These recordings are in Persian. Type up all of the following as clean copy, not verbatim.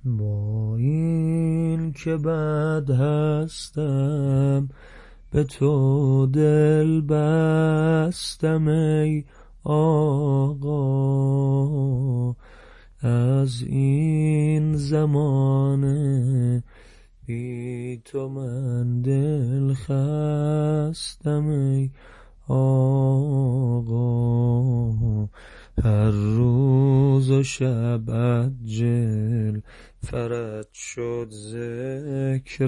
با این که بد هستم به تو دل بستم ای آقا، از این زمانه بی تو من دل خستم ای آقا. هر روز و شب عجل فرج شد ذکر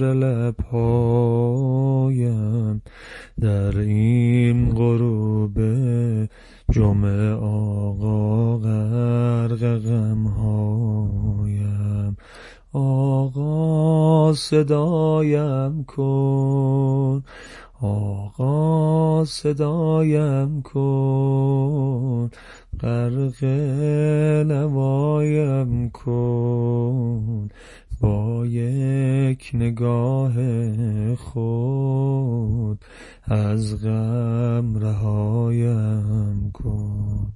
لبهایم، در این غروب جمعه آقا غرق غمهایم. آقا صدایم کن، آقا صدایم کن، غرق نوایم کن، با یک نگاه خود از غم رهایم کن.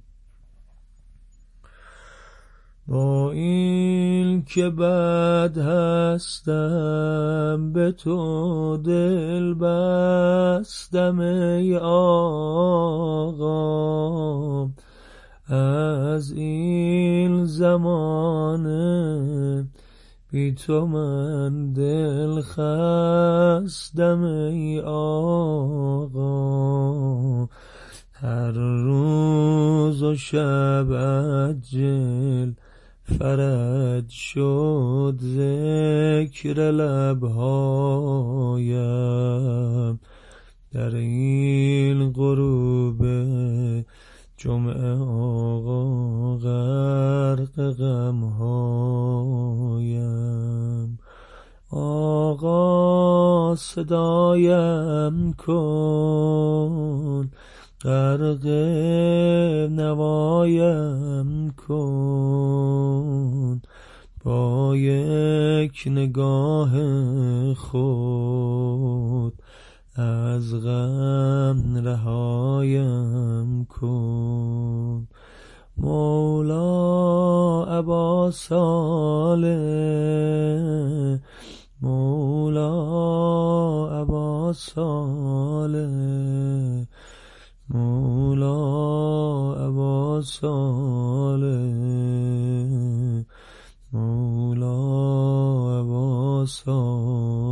با این که بد هستم به تو دل بستم ای آقا، از این زمانه بی تو من دل خستم ای آقا. هر روز و شب عجل فرج شد ذکر لبهایم، در این غروب جمعه آقا غرق غمهایم. آقا صدایم کن، غرق نوایم کن، با یک نگاه خود از غم رهایم کن. مولا ابا صالح، مولا ابا صالح، مولا ابا صالح، مولا ابا صالح.